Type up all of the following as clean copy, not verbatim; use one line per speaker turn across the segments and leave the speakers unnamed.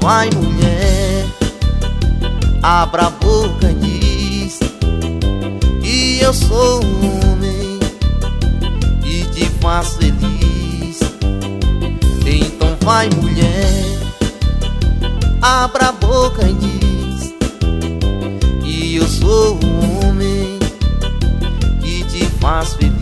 vai, mulher, abra a boca e diz que eu sou um homem e te faço feliz. Então vai, mulher, abra a boca e diz que eu sou um homem que te faz feliz.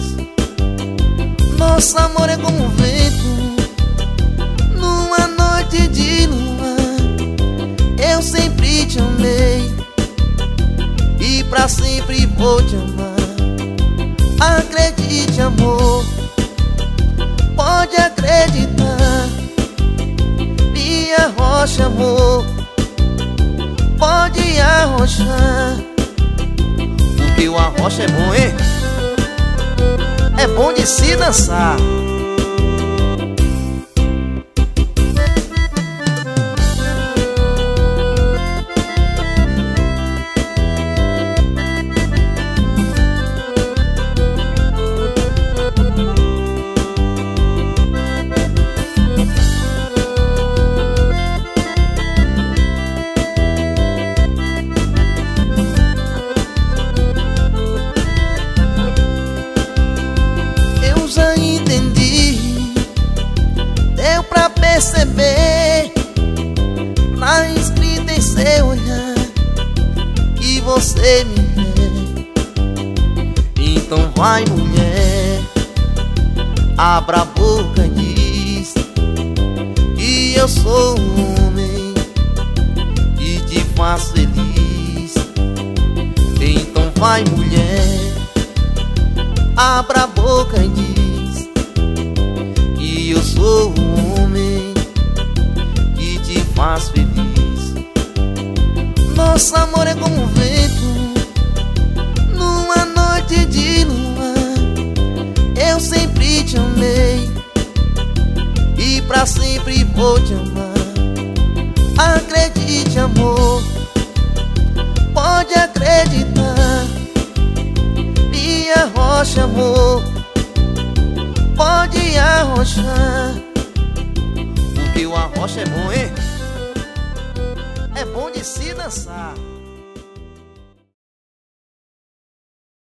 Nosso amor é como um vento numa noite de lua. Eu sempre te amei e pra sempre vou te amar. Acredite, amor, pode acreditar. Minha rocha, amor, pode arrochar, porque o arrocha é bom, hein? É bom de se dançar. Já entendi, deu pra perceber na escrita em seu olhar que você me quer. Então vai, mulher, abra a boca e diz que eu sou um homem que te faz feliz. Então vai, mulher, abra a boca e diz que eu sou um homem que te faz feliz. Nosso amor é como um vento numa noite de lua. Eu sempre te amei e pra sempre vou te amar. Acredite, amor, pode acreditar. Minha rocha, amor, pode arrochar, porque o arrocha é bom, hein? É bom de se dançar.